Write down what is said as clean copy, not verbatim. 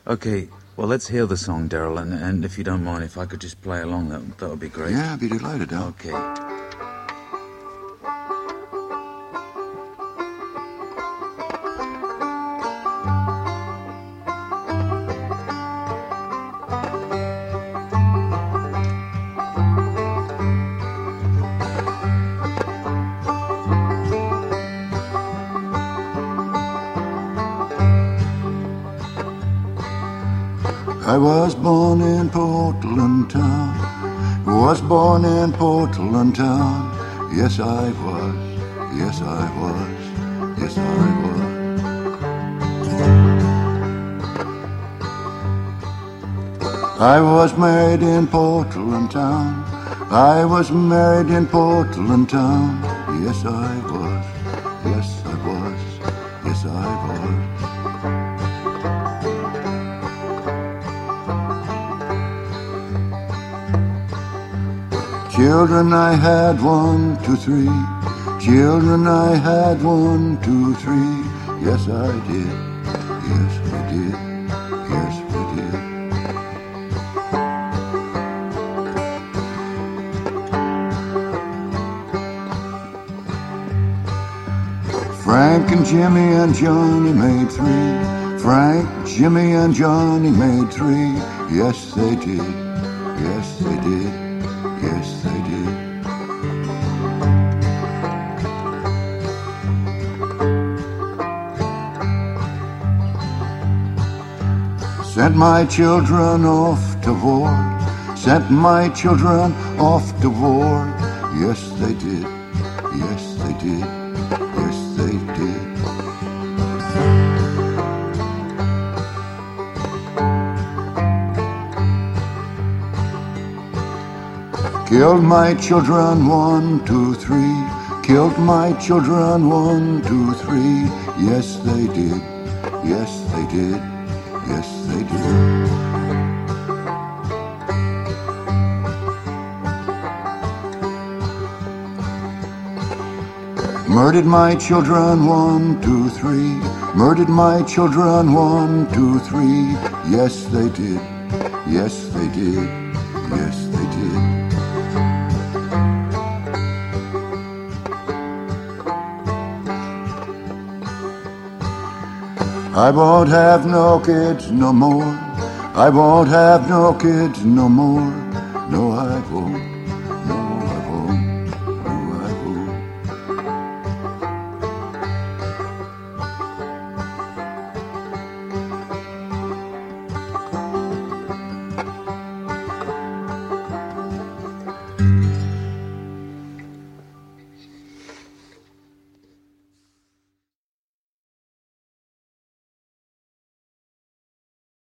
Okay, well, let's hear the song, Daryl, and if you don't mind, if I could just play along, that would be great. Yeah, I'd be delighted, Al. Okay. I was born in Portland town. Was born in Portland town. Yes, I was. Yes, I was. Yes, I was. I was married in Portland town. I was married in Portland town. Yes, I was. Yes, I was. Yes, I was. Children I had 1, 2, 3. Children I had 1, 2, 3. Yes, I did. Yes, we did. Yes, we did. Frank and Jimmy and Johnny made 3. Frank, Jimmy and Johnny made 3. Yes, they did. Yes, they did. Yes, they did. Sent my children off to war. Sent my children off to war. Yes, they did. Yes, they did. Yes, they did. Killed my children 1, 2, 3. Killed my children 1, 2, 3. Yes, they did. Yes, they did. Yes, they did. Murdered my children 1, 2, 3. Murdered my children 1, 2, 3. Yes, they did. Yes, they did. Yes, they did. I won't have no kids no more. I won't have no kids no more. No, I won't.